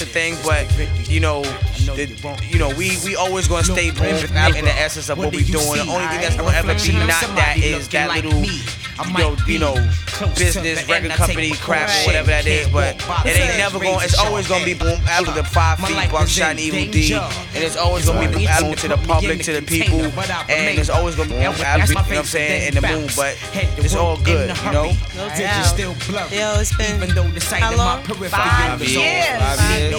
different things, but you know, we always gonna stay boom in the essence of what we doing. The only thing that's gonna ever be not that is that little, business, record company crap or whatever that is. But it ain't never gonna. It's always gonna be boom after the 5 feet, Buckshot and Evil D, and it's always gonna be boom out to the public, to the people, and it's always gonna be boom out, you know what I'm saying, in the moon. But it's all good, you know. Yo, it's been how long? 5 years.